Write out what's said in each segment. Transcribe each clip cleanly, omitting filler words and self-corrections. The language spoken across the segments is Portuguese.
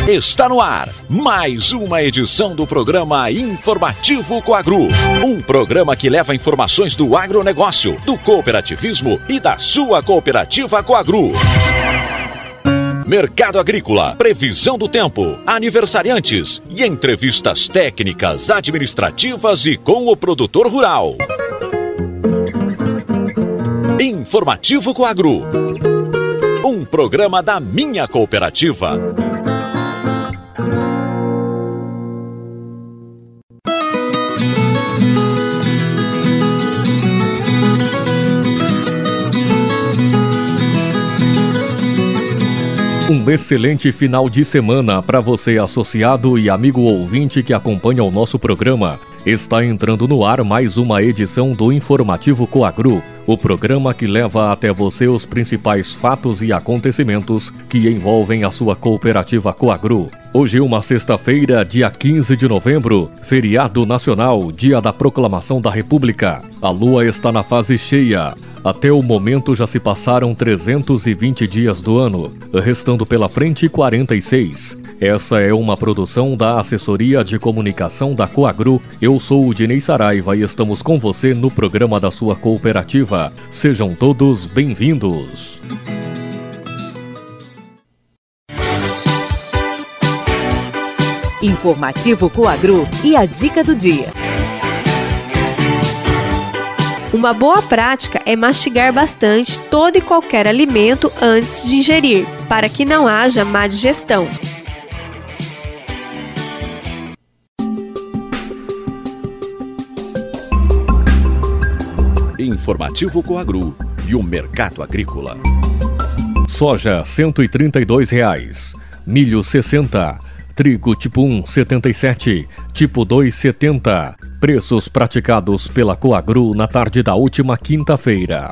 Está no ar mais uma edição do programa Informativo Coagru. Um programa que leva informações do agronegócio, do cooperativismo e da sua cooperativa Coagru. Mercado agrícola, previsão do tempo, aniversariantes e entrevistas técnicas, administrativas e com o produtor rural. Informativo Coagru. Um programa da minha cooperativa. Um excelente final de semana para você, associado e amigo ouvinte que acompanha o nosso programa. Está entrando no ar mais uma edição do Informativo Coagru, o programa que leva até você os principais fatos e acontecimentos que envolvem a sua cooperativa Coagru. Hoje, uma sexta-feira, dia 15 de novembro, feriado nacional, dia da proclamação da República. A lua está na fase cheia. Até o momento já se passaram 320 dias do ano, restando pela frente 46. Essa é uma produção da Assessoria de Comunicação da Coagru. Eu sou o Dinei Saraiva e estamos com você no programa da sua cooperativa. Sejam todos bem-vindos. Informativo Coagru e a dica do dia. Uma boa prática é mastigar bastante todo e qualquer alimento antes de ingerir, para que não haja má digestão. Informativo Coagru e o mercado agrícola. Soja R$ 132, milho 60, trigo tipo 1 77, tipo 2 70. Preços praticados pela Coagru na tarde da última quinta-feira.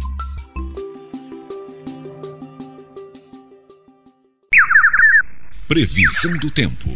Previsão do tempo.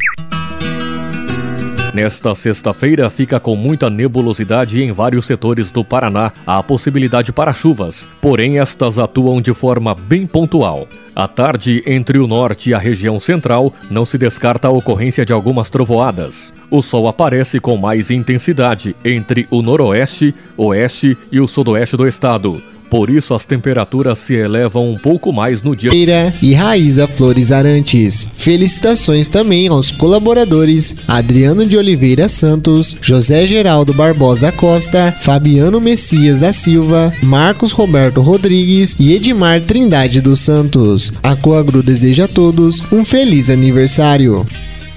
Nesta sexta-feira fica com muita nebulosidade em vários setores do Paraná. Há possibilidade para chuvas, porém estas atuam de forma bem pontual. À tarde, entre o norte e a região central, não se descarta a ocorrência de algumas trovoadas. O sol aparece com mais intensidade entre o noroeste, oeste e o sudoeste do estado. Por isso, as temperaturas se elevam um pouco mais no dia. E Raíza Flores Arantes. Felicitações também aos colaboradores Adriano de Oliveira Santos, José Geraldo Barbosa Costa, Fabiano Messias da Silva, Marcos Roberto Rodrigues e Edmar Trindade dos Santos. A Coagru deseja a todos um feliz aniversário.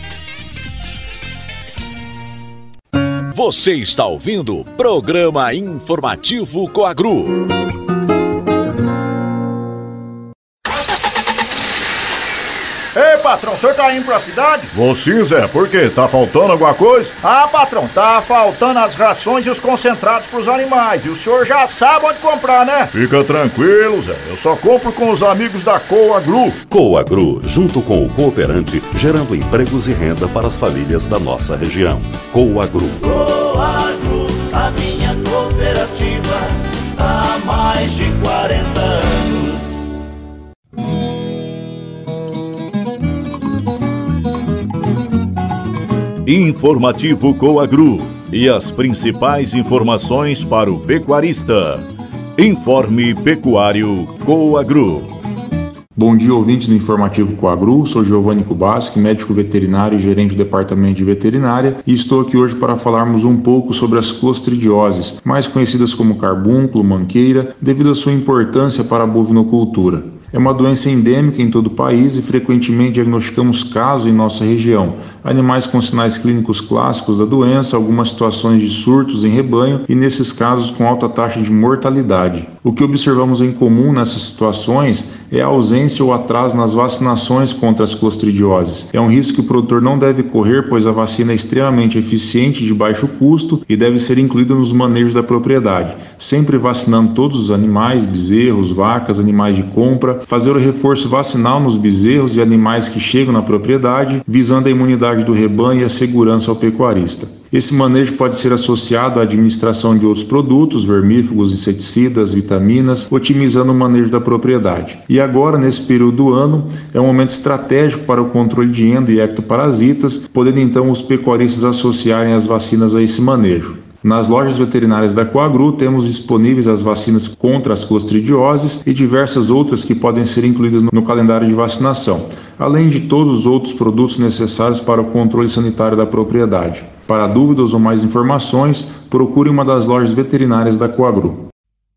Você está ouvindo o programa Informativo Coagru. Ei, patrão, o senhor tá indo pra cidade? Vou sim, Zé. Por quê? Tá faltando alguma coisa? Ah, patrão, tá faltando as rações e os concentrados pros animais. E o senhor já sabe onde comprar, né? Fica tranquilo, Zé. Eu só compro com os amigos da Coagru. Coagru, junto com o cooperante, gerando empregos e renda para as famílias da nossa região. Coagru. Coagru, a minha cooperativa, há mais de 40 anos. Informativo Coagru e as principais informações para o pecuarista. Informe Pecuário Coagru. Bom dia, ouvintes do Informativo Coagru. Sou Giovanni Kubaschi, médico veterinário e gerente do departamento de veterinária, e estou aqui hoje para falarmos um pouco sobre as clostridioses, mais conhecidas como carbúnculo, manqueira, devido à sua importância para a bovinocultura. É uma doença endêmica em todo o país e frequentemente diagnosticamos casos em nossa região. Animais com sinais clínicos clássicos da doença, algumas situações de surtos em rebanho e, nesses casos, com alta taxa de mortalidade. O que observamos em comum nessas situações é a ausência ou atraso nas vacinações contra as clostridioses. É um risco que o produtor não deve correr, pois a vacina é extremamente eficiente, de baixo custo e deve ser incluída nos manejos da propriedade, sempre vacinando todos os animais, bezerros, vacas, animais de compra, época, fazer o reforço vacinal nos bezerros e animais que chegam na propriedade, visando a imunidade do rebanho e a segurança ao pecuarista. Esse manejo pode ser associado à administração de outros produtos, vermífugos, inseticidas, vitaminas, otimizando o manejo da propriedade. E agora, nesse período do ano, é um momento estratégico para o controle de endo e ectoparasitas, podendo então os pecuaristas associarem as vacinas a esse manejo. Nas lojas veterinárias da Coagru temos disponíveis as vacinas contra as clostridioses e diversas outras que podem ser incluídas no calendário de vacinação, além de todos os outros produtos necessários para o controle sanitário da propriedade. Para dúvidas ou mais informações, procure uma das lojas veterinárias da Coagru.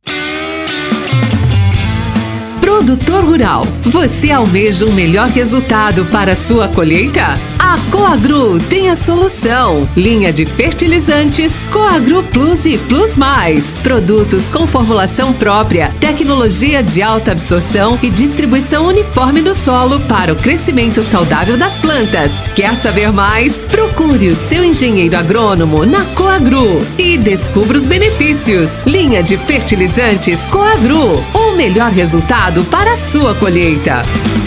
Produtor rural, você almeja um melhor resultado para a sua colheita? A Coagru tem a solução. Linha de fertilizantes Coagru Plus e Plus Mais. Produtos com formulação própria, tecnologia de alta absorção e distribuição uniforme no solo para o crescimento saudável das plantas. Quer saber mais? Procure o seu engenheiro agrônomo na Coagru e descubra os benefícios. Linha de fertilizantes Coagru. O melhor resultado para a sua colheita.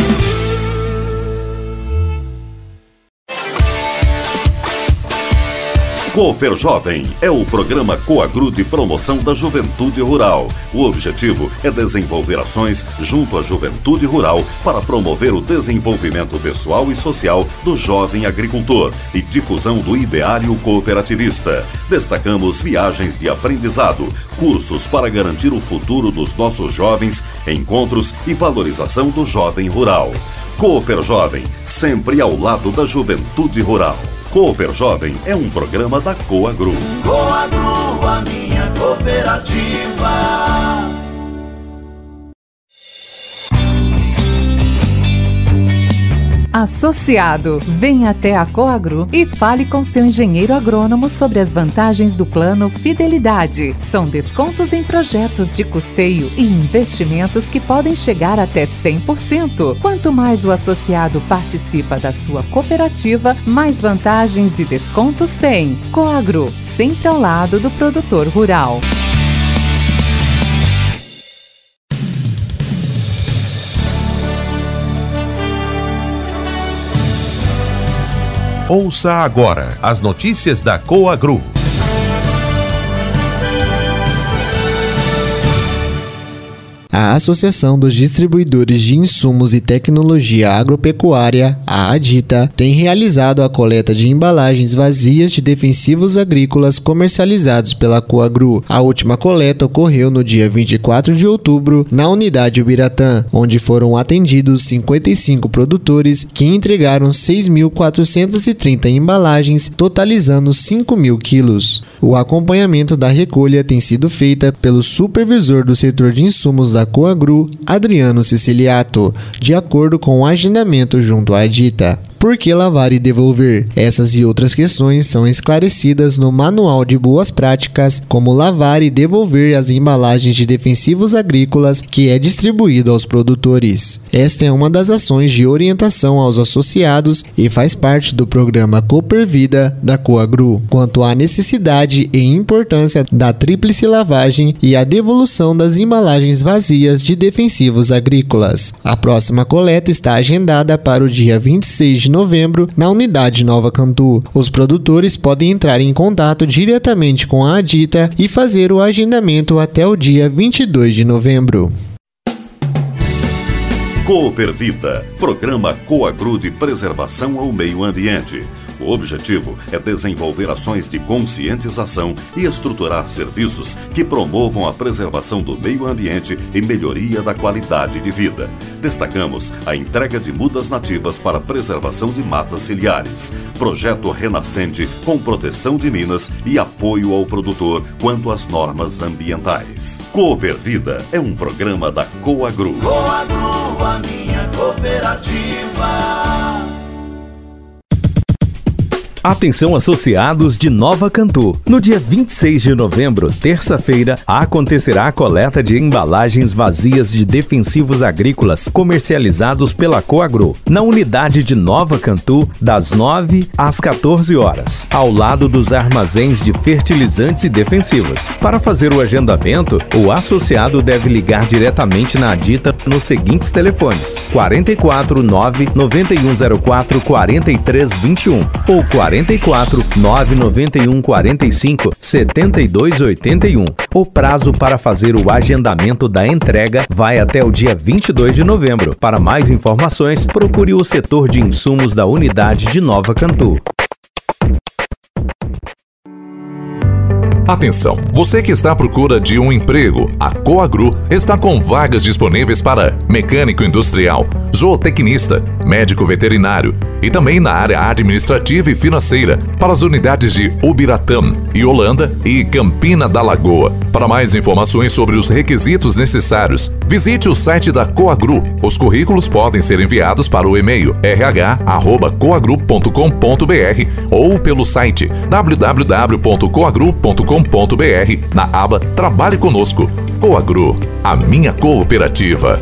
Cooper Jovem é o programa Coagru de promoção da juventude rural. O objetivo é desenvolver ações junto à juventude rural para promover o desenvolvimento pessoal e social do jovem agricultor e difusão do ideário cooperativista. Destacamos viagens de aprendizado, cursos para garantir o futuro dos nossos jovens, encontros e valorização do jovem rural. Cooper Jovem, sempre ao lado da juventude rural. Cooper Jovem é um programa da Coagru. Coagru, a minha cooperativa. Associado, venha até a Coagru e fale com seu engenheiro agrônomo sobre as vantagens do plano Fidelidade. São descontos em projetos de custeio e investimentos que podem chegar até 100%. Quanto mais o associado participa da sua cooperativa, mais vantagens e descontos tem. Coagru, sempre ao lado do produtor rural. Ouça agora as notícias da Coagru. A Associação dos Distribuidores de Insumos e Tecnologia Agropecuária, a ADITA, tem realizado a coleta de embalagens vazias de defensivos agrícolas comercializados pela Coagru. A última coleta ocorreu no dia 24 de outubro, na unidade Ubiratã, onde foram atendidos 55 produtores que entregaram 6.430 embalagens, totalizando 5.000 quilos. O acompanhamento da recolha tem sido feita pelo supervisor do setor de insumos da Coagru, Adriano Siciliato, de acordo com o agendamento junto à ADITA. Por que lavar e devolver? Essas e outras questões são esclarecidas no Manual de Boas Práticas, como lavar e devolver as embalagens de defensivos agrícolas, que é distribuído aos produtores. Esta é uma das ações de orientação aos associados e faz parte do programa Cooper Vida da Coagru, quanto à necessidade e importância da tríplice lavagem e a devolução das embalagens vazias de defensivos agrícolas. A próxima coleta está agendada para o dia 26 de novembro, na unidade Nova Cantu. Os produtores podem entrar em contato diretamente com a ADITA e fazer o agendamento até o dia 22 de novembro. Cooper Vida, programa Coagru de preservação ao meio ambiente. O objetivo é desenvolver ações de conscientização e estruturar serviços que promovam a preservação do meio ambiente e melhoria da qualidade de vida. Destacamos a entrega de mudas nativas para preservação de matas ciliares, projeto renascente com proteção de minas e apoio ao produtor quanto às normas ambientais. Cooper Vida é um programa da Coagru. Coagru, a minha cooperativa. Atenção associados de Nova Cantu. No dia 26 de novembro, terça-feira, acontecerá a coleta de embalagens vazias de defensivos agrícolas comercializados pela Coagro, na unidade de Nova Cantu, das 9 às 14 horas, ao lado dos armazéns de fertilizantes e defensivos. Para fazer o agendamento, o associado deve ligar diretamente na Adita nos seguintes telefones: 44 9 9104 4321 ou 44 991 45 7281. O prazo para fazer o agendamento da entrega vai até o dia 22 de novembro. Para mais informações, procure o setor de insumos da unidade de Nova Cantu. Atenção, você que está à procura de um emprego, a Coagru está com vagas disponíveis para mecânico industrial, zootecnista, médico veterinário e também na área administrativa e financeira para as unidades de Ubiratã, Yolanda e Campina da Lagoa. Para mais informações sobre os requisitos necessários, visite o site da Coagru. Os currículos podem ser enviados para o e-mail rh@coagru.com.br ou pelo site www.coagru.com.br na aba Trabalhe Conosco. Coagru, a minha cooperativa.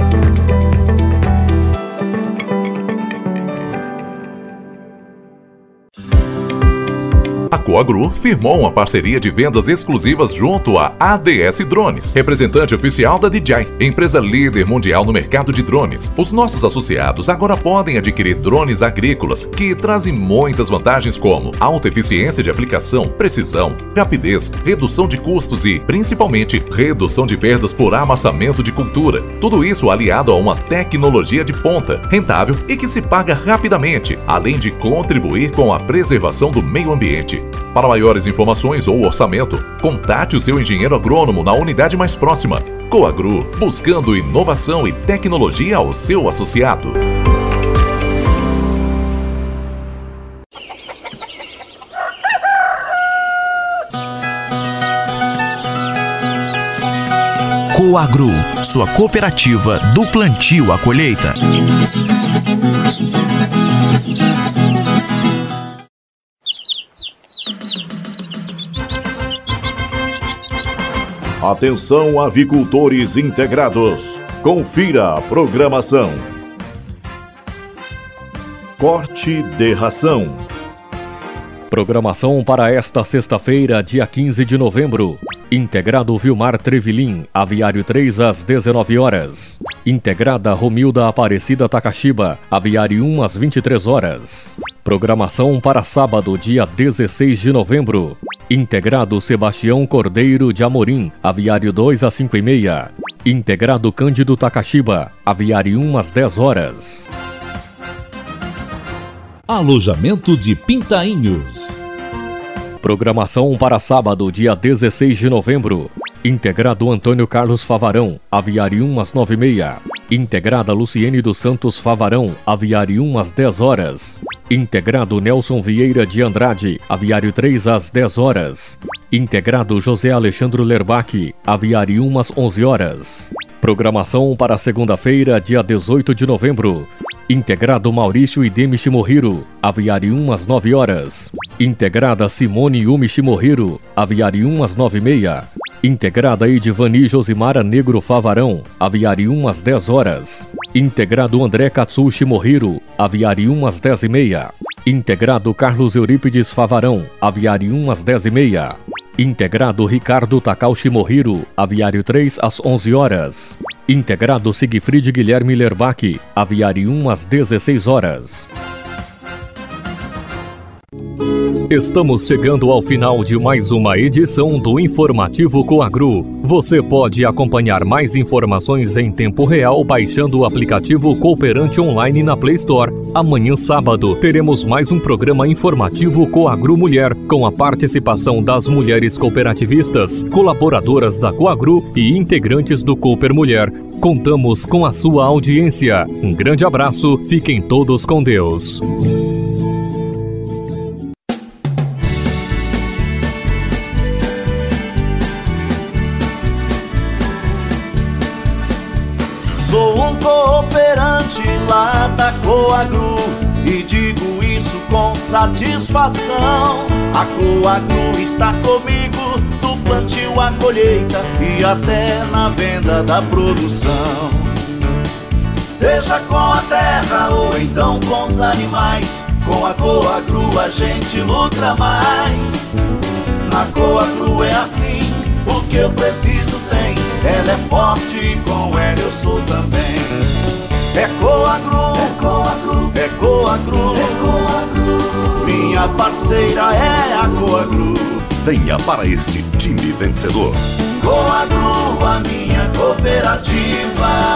A Coagru firmou uma parceria de vendas exclusivas junto à ADS Drones, representante oficial da DJI, empresa líder mundial no mercado de drones. Os nossos associados agora podem adquirir drones agrícolas que trazem muitas vantagens como alta eficiência de aplicação, precisão, rapidez, redução de custos e, principalmente, redução de perdas por amassamento de cultura. Tudo isso aliado a uma tecnologia de ponta, rentável e que se paga rapidamente, além de contribuir com a preservação do meio ambiente. Para maiores informações ou orçamento, contate o seu engenheiro agrônomo na unidade mais próxima. Coagru, buscando inovação e tecnologia ao seu associado. Coagru, sua cooperativa do plantio à colheita. Atenção, avicultores integrados. Confira a programação. Corte de ração. Programação para esta sexta-feira, dia 15 de novembro. Integrado Vilmar Trevilim, Aviário 3 às 19 horas. Integrada Romilda Aparecida Takashiba, Aviário 1 às 23 horas. Programação para sábado, dia 16 de novembro. Integrado Sebastião Cordeiro de Amorim, Aviário 2 às 5h30. Integrado Cândido Takashiba, Aviário 1 às 10 horas. Alojamento de Pintainhos. Programação para sábado, dia 16 de novembro. Integrado Antônio Carlos Favarão, Aviário 1 às 9h30. Integrada Luciene dos Santos Favarão, Aviário 1 às 10 horas. Integrado Nelson Vieira de Andrade, Aviário 3 às 10 horas. Integrado José Alexandre Lerbach, Aviário 1 às 11 horas. Programação para segunda-feira, dia 18 de novembro. Integrado Maurício Idemi Shimohiro, Aviário 1 às 9 horas. Integrada Simone Yumi Shimohiro, Aviário 1 às 9h30. Integrada Edivani Josimara Negro Favarão, Aviário 1 às 10 horas. Integrado André Katsu Shimohiro, Aviário 1 às 10h30. Integrado Carlos Eurípides Favarão, Aviário 1 às 10h30. Integrado Ricardo Takao Shimohiro, Aviário 3 às 11 horas. Integrado Sigfried Guilherme Lerbach, Aviário 1 às 16 horas. Estamos chegando ao final de mais uma edição do Informativo Coagru. Você pode acompanhar mais informações em tempo real baixando o aplicativo Cooperante Online na Play Store. Amanhã, sábado, teremos mais um programa informativo Coagru Mulher, com a participação das mulheres cooperativistas, colaboradoras da Coagru e integrantes do Cooper Mulher. Contamos com a sua audiência. Um grande abraço, fiquem todos com Deus. Sou um cooperante lá da Coagru e e digo isso com satisfação. A Coagro está comigo do plantio à colheita e até na venda da produção. Seja com a terra ou então com os animais, com a Coagro a gente luta mais. Na Coagro é assim, o que eu preciso tem. Ela é forte e com ela eu sou também. É Coagro, é Coagro, é Coagro, é Coagro. Minha parceira é a Coagro. Venha para este time vencedor. Coagro, a minha cooperativa.